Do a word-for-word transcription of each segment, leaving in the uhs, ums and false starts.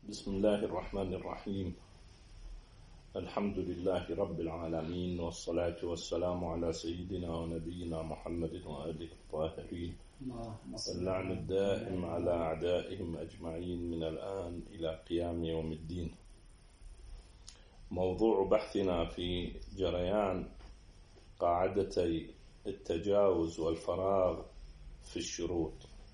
بسم الله الرحمن الرحيم. الحمد لله رب العالمين، والصلاة والسلام على سيدنا ونبينا محمد وآله الطاهرين، واللعن الدائم على أعدائهم أجمعين من الآن إلى قيام يوم الدين. موضوع بحثنا في جريان قاعدتي التجاوز والفراغ في الشروط.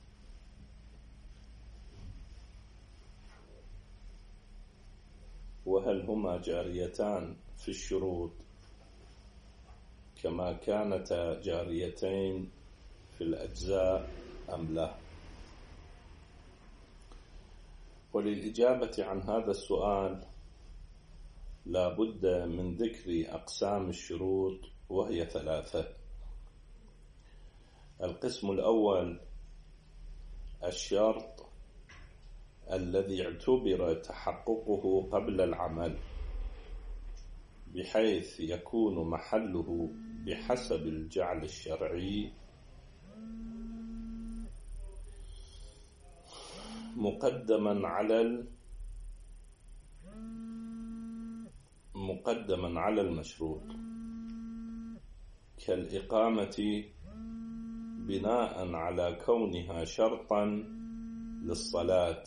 وهل هما جاريتان في الشروط كما كانتا جاريتين في الأجزاء أم لا؟ وللإجابة عن هذا السؤال لا بد من ذكر أقسام الشروط، وهي ثلاثة. القسم الأول الشرط الذي اعتبر تحققه قبل العمل، بحيث يكون محله بحسب الجعل الشرعي مقدما على مقدما على المشروط، كالإقامة بناء على كونها شرطا للصلاة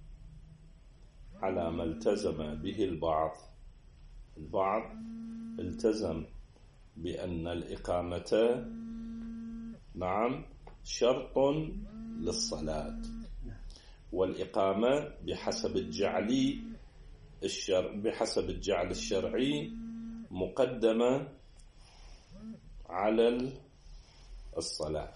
على ما التزم به البعض. البعض التزم بأن الإقامة نعم شرط للصلاة، والإقامة بحسب الجعل الشرع بحسب الجعل الشرعي مقدمة على الصلاة.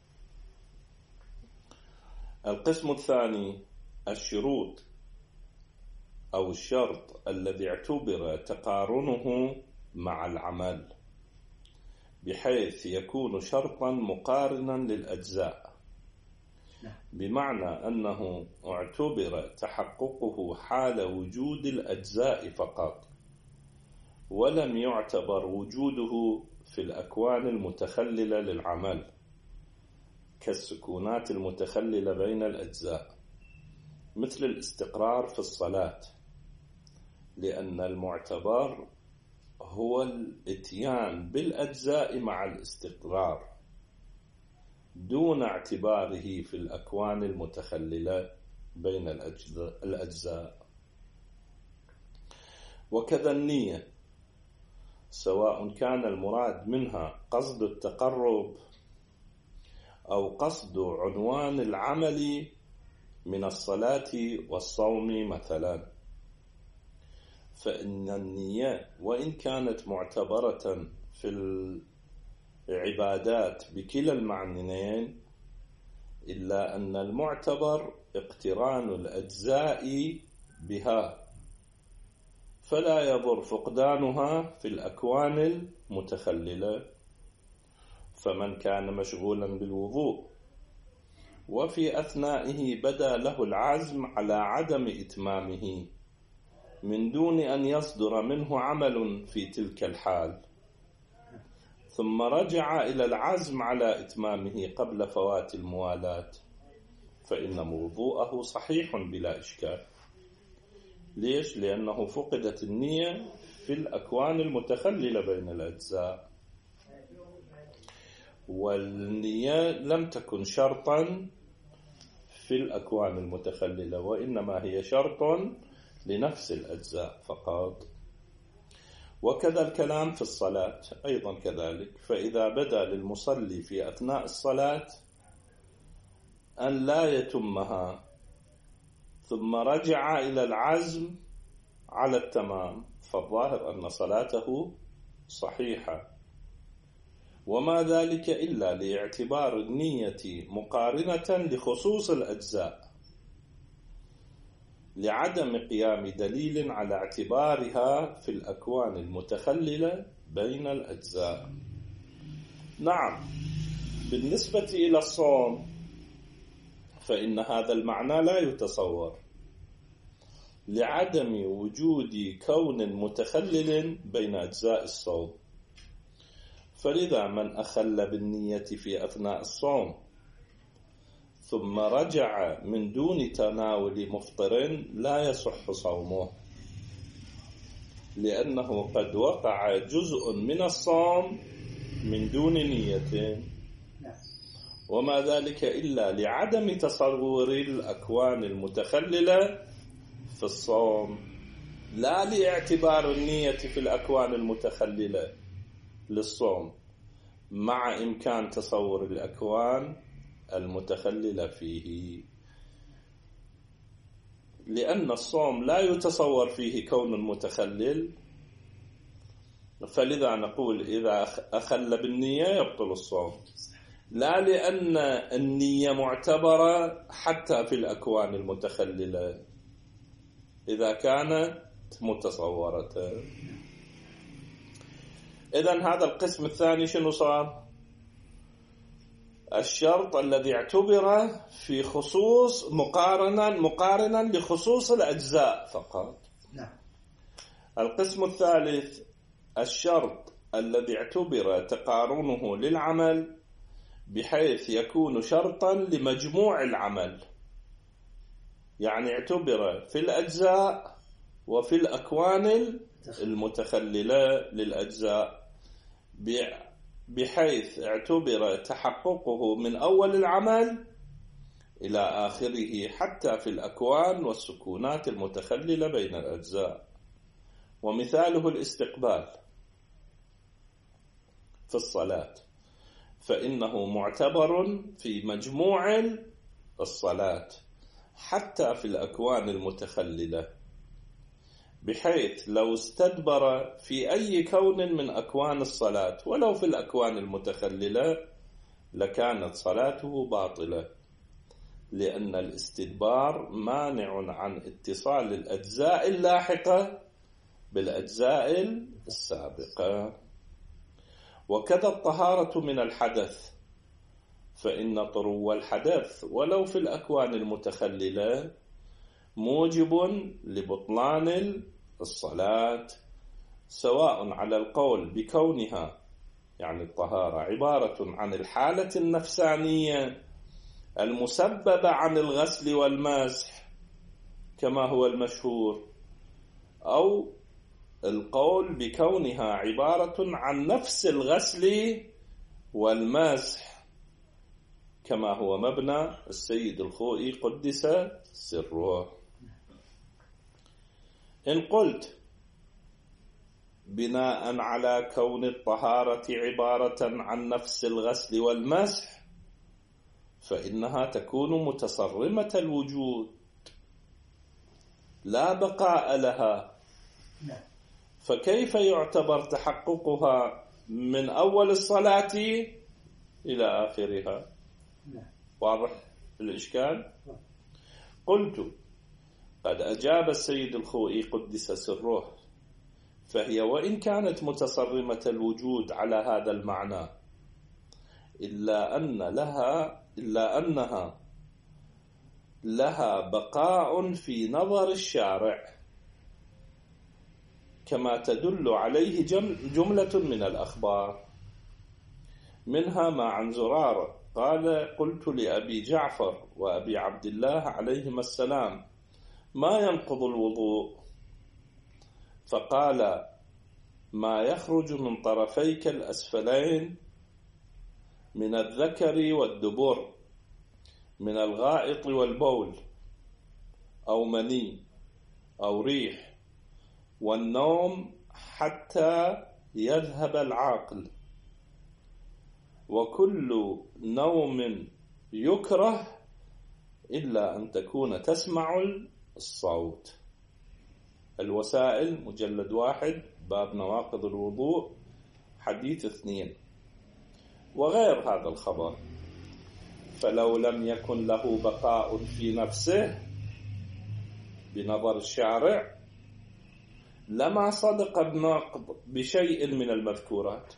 القسم الثاني الشروط أو الشرط الذي اعتبر تقارنه مع العمل، بحيث يكون شرطا مقارنا للأجزاء، بمعنى أنه اعتبر تحققه حال وجود الأجزاء فقط، ولم يعتبر وجوده في الأكوان المتخللة للعمل، كالسكونات المتخللة بين الأجزاء، مثل الاستقرار في الصلاة، لأن المعتبر هو الاتيان بالأجزاء مع الاستقرار دون اعتباره في الأكوان المتخللة بين الأجزاء. وكذا النية، سواء كان المراد منها قصد التقرب أو قصد عنوان العمل من الصلاة والصوم مثلا، فإن النية وإن كانت معتبرة في العبادات بكلا المعنيين، إلا أن المعتبر اقتران الأجزاء بها، فلا يضر فقدانها في الأكوان المتخللة. فمن كان مشغولا بالوضوء وفي أثنائه بدا له العزم على عدم إتمامه من دون أن يصدر منه عمل في تلك الحال، ثم رجع إلى العزم على إتمامه قبل فوات الموالاة، فإن وضوءه صحيح بلا إشكال. ليش؟ لأنه فقدت النية في الأكوان المتخللة بين الأجزاء، والنية لم تكن شرطا في الأكوان المتخللة، وإنما هي شرط لنفس الأجزاء فقط. وكذا الكلام في الصلاة أيضا كذلك، فإذا بدا للمصلي في أثناء الصلاة أن لا يتمها، ثم رجع إلى العزم على التمام، فالظاهر أن صلاته صحيحة، وما ذلك إلا لاعتبار النية مقارنة لخصوص الأجزاء، لعدم قيام دليل على اعتبارها في الأكوان المتخللة بين الأجزاء. نعم، بالنسبة إلى الصوم فإن هذا المعنى لا يتصور، لعدم وجود كون متخلل بين أجزاء الصوم. فلذا من أخل بالنية في أثناء الصوم ثم رجع من دون تناول مفطر لا يصح صومه، لأنه قد وقع جزء من الصوم من دون نية، وما ذلك إلا لعدم تصور الأكوان المتخللة في الصوم، لا لاعتبار النية في الأكوان المتخللة للصوم، مع إمكان تصور الأكوان المتخللة فيه، لأن الصوم لا يتصور فيه كون متخلل، فلذا نقول إذا أخل بالنية يبطل الصوم، لا لأن النية معتبرة حتى في الأكوان المتخللة إذا كانت متصورة. إذن هذا القسم الثاني شنو صار؟ الشرط الذي اعتبر في خصوص مقارنا مقارنا لخصوص الأجزاء فقط. نعم. القسم الثالث الشرط الذي اعتبر تقارنه للعمل بحيث يكون شرطا لمجموع العمل، يعني اعتبر في الأجزاء وفي الأكوان المتخللة للأجزاء، بحيث اعتبر تحققه من أول العمل إلى آخره حتى في الأكوان والسكونات المتخللة بين الأجزاء. ومثاله الاستقبال في الصلاة، فإنه معتبر في مجموع الصلاة حتى في الأكوان المتخللة، بحيث لو استدبر في أي كون من أكوان الصلاة ولو في الأكوان المتخللة لكانت صلاته باطلة، لأن الاستدبار مانع عن اتصال الأجزاء اللاحقة بالأجزاء السابقة. وكذا الطهارة من الحدث، فإن طرو الحدث ولو في الأكوان المتخللة موجب لبطلان الصلاة، سواء على القول بكونها يعني الطهارة عبارة عن الحالة النفسانية المسببة عن الغسل والمسح كما هو المشهور، أو القول بكونها عبارة عن نفس الغسل والمسح كما هو مبنى السيد الخوئي قدس سره. إن قلت بناء على كون الطهارة عبارة عن نفس الغسل والمسح فإنها تكون متصرمة الوجود لا بقاء لها، فكيف يعتبر تحققها من أول الصلاة إلى آخرها؟ واضح الإشكال؟ قلت قد أجاب السيد الخوئي قدس سره، فهي وإن كانت متصرمة الوجود على هذا المعنى إلا أن لها إلا أنها لها بقاء في نظر الشارع، كما تدل عليه جملة من الأخبار، منها ما عن زرارة قال قلت لأبي جعفر وأبي عبد الله عليهما السلام ما ينقض الوضوء؟ فقال ما يخرج من طرفيك الأسفلين من الذكر والدبر من الغائط والبول أو مني أو ريح والنوم حتى يذهب العقل، وكل نوم يكره إلا أن تكون تسمع الصوت. الوسائل مجلد واحد باب نواقض الوضوء حديث اثنين. وغير هذا الخبر، فلو لم يكن له بقاء في نفسه بنظر الشارع لما صدق النقض بشيء من المذكورات،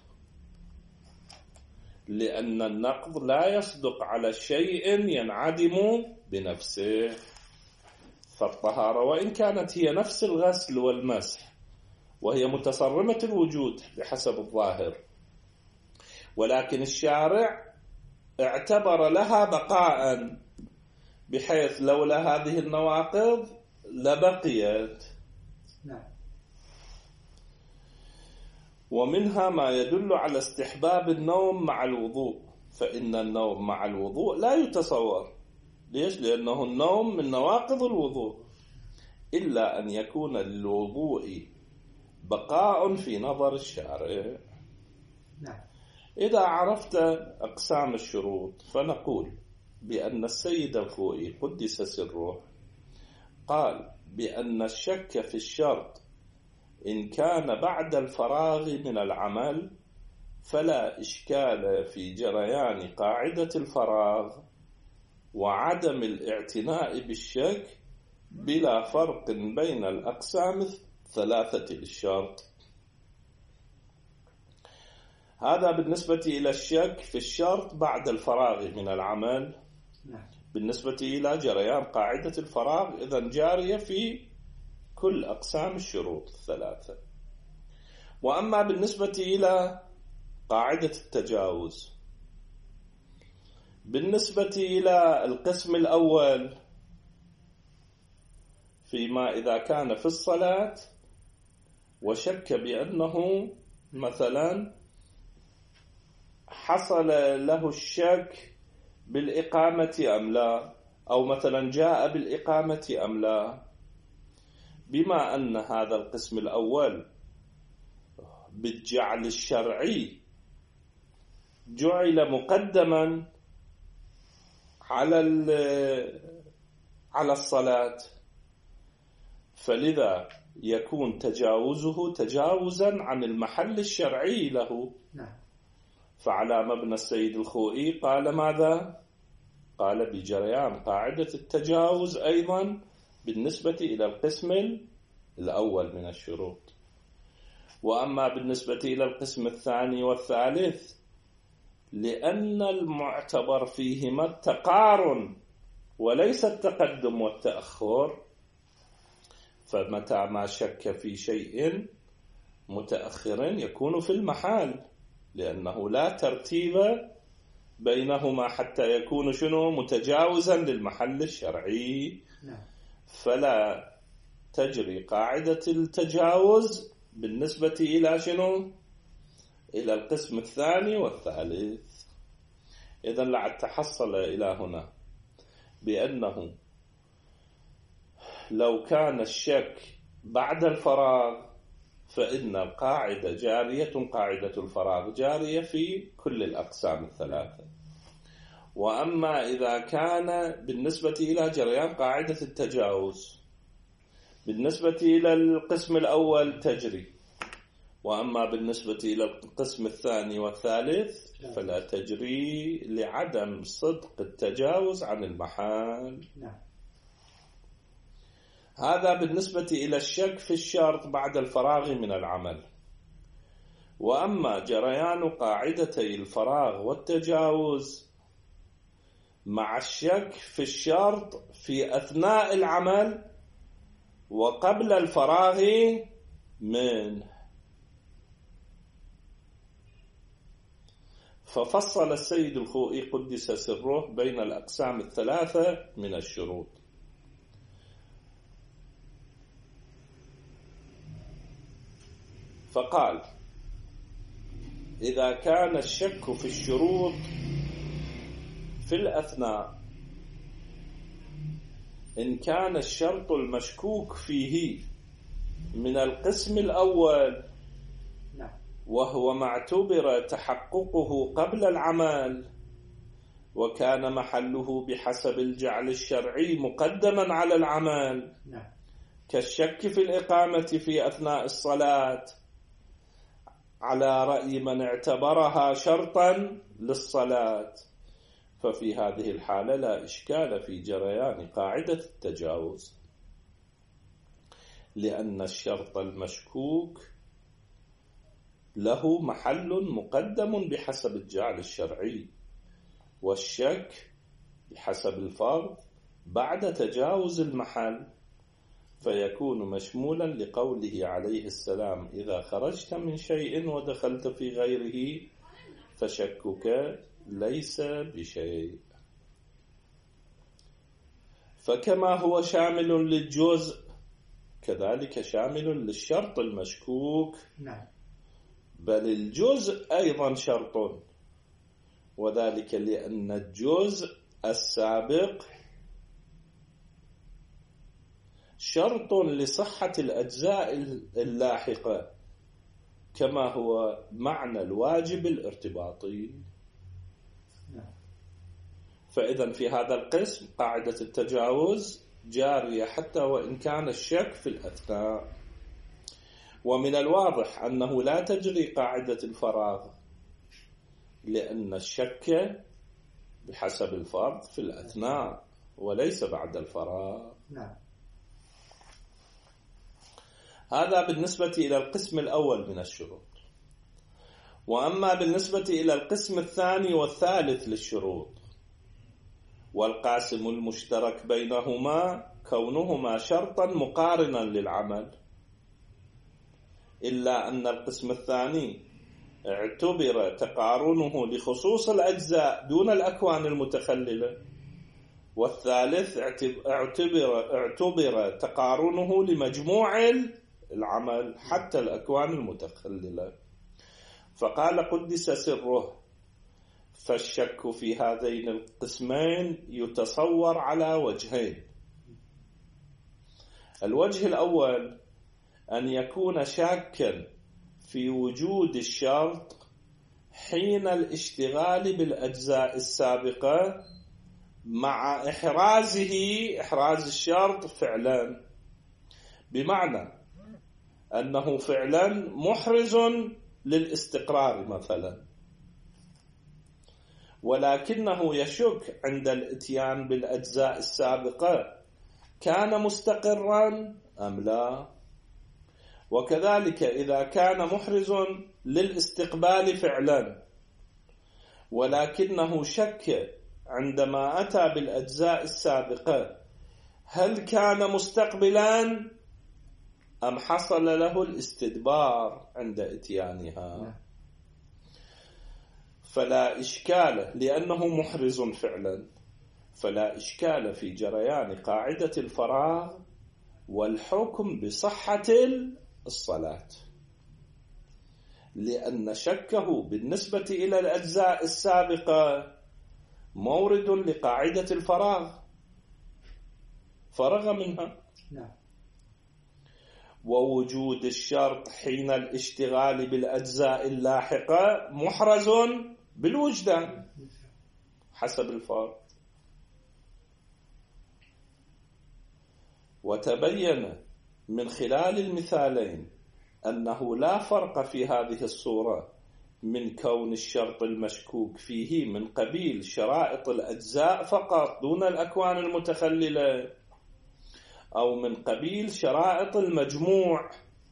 لأن النقض لا يصدق على شيء ينعدم بنفسه. فالطهارة وإن كانت هي نفس الغسل والمسح وهي متصرمة الوجود بحسب الظاهر، ولكن الشارع اعتبر لها بقاء بحيث لولا هذه النواقض لبقيت. نعم. ومنها ما يدل على استحباب النوم مع الوضوء، فإن النوم مع الوضوء لا يتصور. ليش؟ لأنه النوم من نواقض الوضوء، إلا أن يكون للوضوء بقاء في نظر الشارع. نعم. إذا عرفت أقسام الشروط فنقول بأن السيد الخوئي قدس سره قال بأن الشك في الشرط إن كان بعد الفراغ من العمل فلا إشكال في جريان قاعدة الفراغ وعدم الاعتناء بالشك بلا فرق بين الأقسام الثلاثة للشرط. هذا بالنسبة إلى الشك في الشرط بعد الفراغ من العمل. بالنسبة إلى جريان قاعدة الفراغ إذن جارية في كل أقسام الشروط الثلاثة. وأما بالنسبة إلى قاعدة التجاوز، بالنسبة إلى القسم الأول فيما إذا كان في الصلاة وشك بأنه مثلا حصل له الشك بالإقامة أم لا، أو مثلا جاء بالإقامة أم لا، بما أن هذا القسم الأول بالجعل الشرعي جعل مقدما على على الصلاة، فلذا يكون تجاوزه تجاوزا عن المحل الشرعي له. فعلى مبنى السيد الخوئي قال ماذا؟ قال بجريان قاعدة التجاوز أيضا بالنسبة إلى القسم الأول من الشروط. وأما بالنسبة إلى القسم الثاني والثالث لأن المعتبر فيهما التقارن وليس التقدم والتأخر، فمتى ما شك في شيء متأخر يكون في المحال، لأنه لا ترتيب بينهما حتى يكون شنو متجاوزا للمحل الشرعي. فلا تجري قاعدة التجاوز بالنسبة إلى شنو؟ إلى القسم الثاني والثالث. إذن لعد تحصل إلى هنا بأنه لو كان الشك بعد الفراغ فإن القاعدة جارية، قاعدة الفراغ جارية في كل الأقسام الثلاثة. وأما إذا كان بالنسبة إلى جريان قاعدة التجاوز بالنسبة إلى القسم الأول تجري، وأما بالنسبة إلى القسم الثاني والثالث فلا تجري لعدم صدق التجاوز عن المحال. هذا بالنسبة إلى الشك في الشرط بعد الفراغ من العمل. وأما جريان قاعدتي الفراغ والتجاوز مع الشك في الشرط في أثناء العمل وقبل الفراغ منه، ففصل السيد الخوئي قدس سره بين الأقسام الثلاثة من الشروط. فقال إذا كان الشك في الشروط في الأثناء إن كان الشرط المشكوك فيه من القسم الأول وهو ما اعتبر تحققه قبل العمل وكان محله بحسب الجعل الشرعي مقدما على العمل كالشك في الإقامة في أثناء الصلاة على رأي من اعتبرها شرطا للصلاة، ففي هذه الحالة لا إشكال في جريان قاعدة التجاوز، لأن الشرط المشكوك له محل مقدم بحسب الجعل الشرعي، والشك بحسب الفرض بعد تجاوز المحل، فيكون مشمولا لقوله عليه السلام إذا خرجت من شيء ودخلت في غيره فشكك ليس بشيء. فكما هو شامل للجزء كذلك شامل للشرط المشكوك. نعم. بل الجزء أيضا شرط، وذلك لأن الجزء السابق شرط لصحة الأجزاء اللاحقة، كما هو معنى الواجب الارتباطي. فإذا في هذا القسم قاعدة التجاوز جارية حتى وإن كان الشك في الأثناء. ومن الواضح أنه لا تجري قاعدة الفراغ، لأن الشك بحسب الفرض في الأثناء وليس بعد الفراغ. نعم. هذا بالنسبة إلى القسم الأول من الشروط. وأما بالنسبة إلى القسم الثاني والثالث للشروط، والقاسم المشترك بينهما كونهما شرطا مقارنا للعمل، إلا أن القسم الثاني اعتبر تقارنه لخصوص الأجزاء دون الأكوان المتخللة، والثالث اعتبر, اعتبر تقارنه لمجموع العمل حتى الأكوان المتخللة. فقال قدس سره: فالشك في هذين القسمين يتصور على وجهين. الوجه الأول أن يكون شاكا في وجود الشرط حين الاشتغال بالأجزاء السابقة مع إحرازه إحراز الشرط فعلا، بمعنى أنه فعلا محرز للاستقرار مثلا، ولكنه يشك عند الاتيان بالأجزاء السابقة كان مستقرا أم لا. وكذلك إذا كان محرز للاستقبال فعلا ولكنه شك عندما أتى بالأجزاء السابقة هل كان مستقبلا أم حصل له الاستدبار عند إتيانها، فلا إشكال، لأنه محرز فعلا، فلا إشكال في جريان قاعدة الفراغ والحكم بصحة الصلاة، لأن شكه بالنسبة إلى الأجزاء السابقة مورد لقاعدة الفراغ، فرغ منها. نعم. ووجود الشرط حين الاشتغال بالأجزاء اللاحقة محرز بالوجدان حسب الفرض. وتبين من خلال المثالين أنه لا فرق في هذه الصورة من كون الشرط المشكوك فيه من قبيل شرائط الأجزاء فقط دون الأكوان المتخللة، أو من قبيل شرائط المجموع.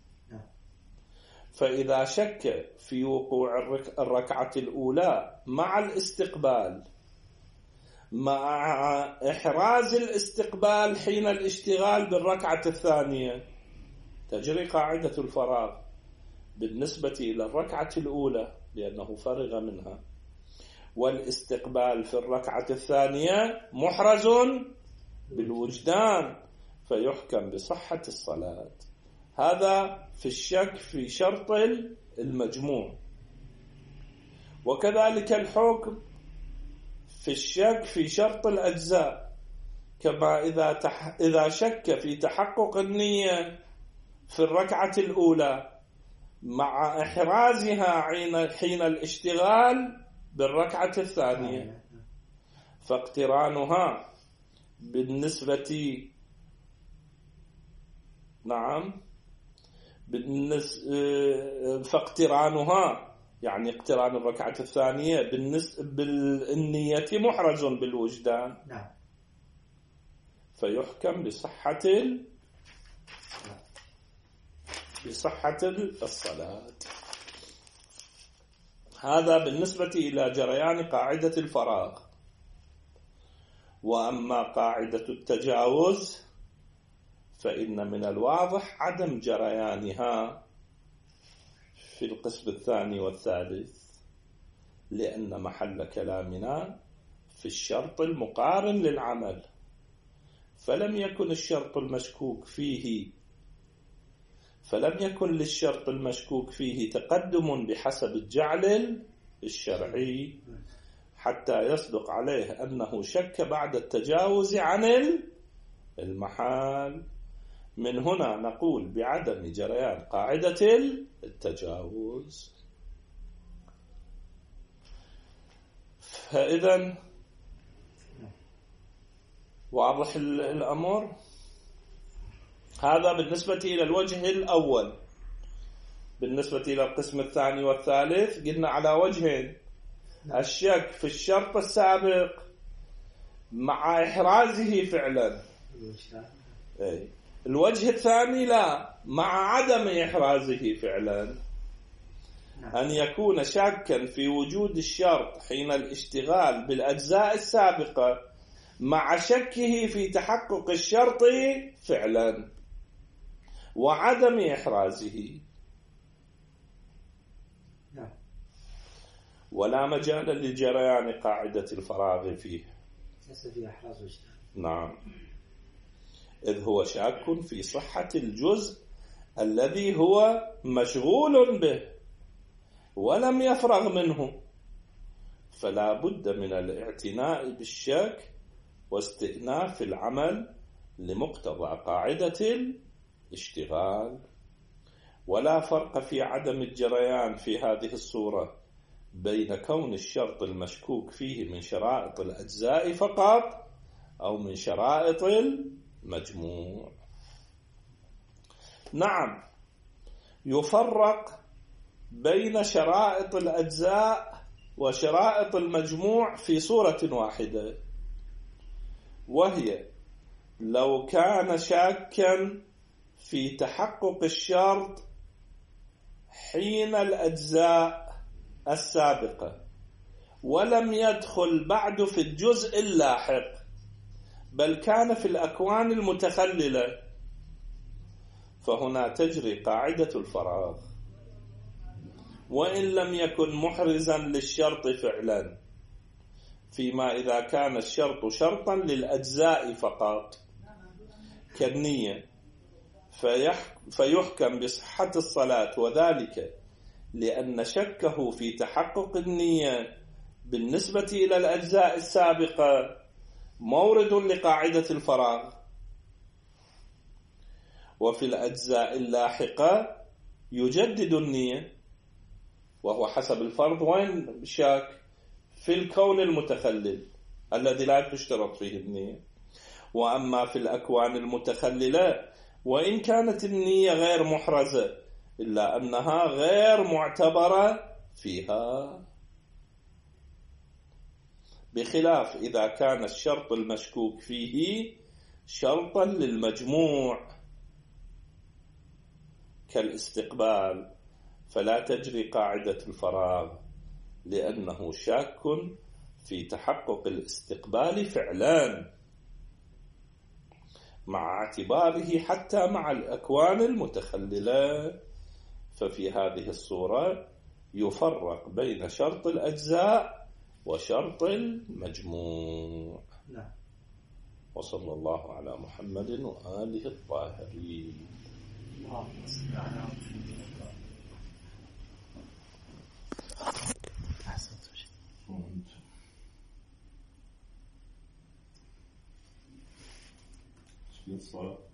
فإذا شك في وقوع الركعة الأولى مع الاستقبال مع إحراز الاستقبال حين الاشتغال بالركعة الثانية، تجري قاعدة الفراغ بالنسبة إلى الركعة الأولى لأنه فرغ منها، والاستقبال في الركعة الثانية محرز بالوجدان فيحكم بصحة الصلاة. هذا في الشك في شرط المجموع. وكذلك الحكم في الشك في شرط الأجزاء، كما إذا تح... إذا شك في تحقق النية في الركعة الأولى مع إحرازها حين الاشتغال بالركعة الثانية، فاقترانها بالنسبة نعم بالنسبة فاقترانها يعني اقتران الركعة الثانية بالنسبة بالنية محرز بالوجدان. نعم. فيحكم بصحة بصحة الصلاة. هذا بالنسبة إلى جريان قاعدة الفراغ. وأما قاعدة التجاوز فإن من الواضح عدم جريانها في القسم الثاني والثالث، لأن محل كلامنا في الشرط المقارن للعمل، فلم يكن الشرط المشكوك فيه فلم يكن للشرط المشكوك فيه تقدم بحسب الجعل الشرعي حتى يصدق عليه أنه شك بعد التجاوز عن المحال. من هنا نقول بعدم جريان قاعدة التجاوز. فإذا واضح الأمر. هذا بالنسبة إلى الوجه الأول. بالنسبة إلى القسم الثاني والثالث قلنا على وجهين: الشك في الشرط السابق مع إحرازه فعلا، الوجه الثاني لا، مع عدم إحرازه فعلا، أن يكون شاكا في وجود الشرط حين الاشتغال بالأجزاء السابقة مع شكه في تحقق الشرط فعلا وعدم إحرازه، ولا مجال لجريان قاعدة الفراغ فيه. نعم، إذ هو شاك في صحة الجزء الذي هو مشغول به ولم يفرغ منه، فلا بد من الاعتناء بالشك واستئناف العمل لمقتضى قاعدة الاشتغال. ولا فرق في عدم الجريان في هذه الصورة بين كون الشرط المشكوك فيه من شرائط الأجزاء فقط أو من شرائط المجموع. نعم، يفرق بين شرائط الأجزاء وشرائط المجموع في صورة واحدة، وهي لو كان شاكا في تحقق الشرط حين الأجزاء السابقة ولم يدخل بعد في الجزء اللاحق، بل كان في الأكوان المتخللة، فهنا تجري قاعدة الفراغ وإن لم يكن محرزا للشرط فعلا، فيما إذا كان الشرط شرطا للأجزاء فقط كالنية، فيحكم بصحة الصلاة، وذلك لأن شكه في تحقق النية بالنسبة إلى الأجزاء السابقة مورد لقاعدة الفراغ، وفي الأجزاء اللاحقة يجدد النية، وهو حسب الفرض وين شاك؟ في الكون المتخلل الذي لا تشترط فيه النية. وأما في الأكوان المتخللة وإن كانت النية غير محرزة إلا أنها غير معتبرة فيها، بخلاف إذا كان الشرط المشكوك فيه شرطا للمجموع كالاستقبال، فلا تجري قاعدة الفراغ لأنه شاك في تحقق الاستقبال فعلا مع اعتباره حتى مع الأكوان المتخللة. ففي هذه الصورة يفرق بين شرط الأجزاء وشرط المجموع. وصلى الله على محمد وآله الطاهرين. الصلاة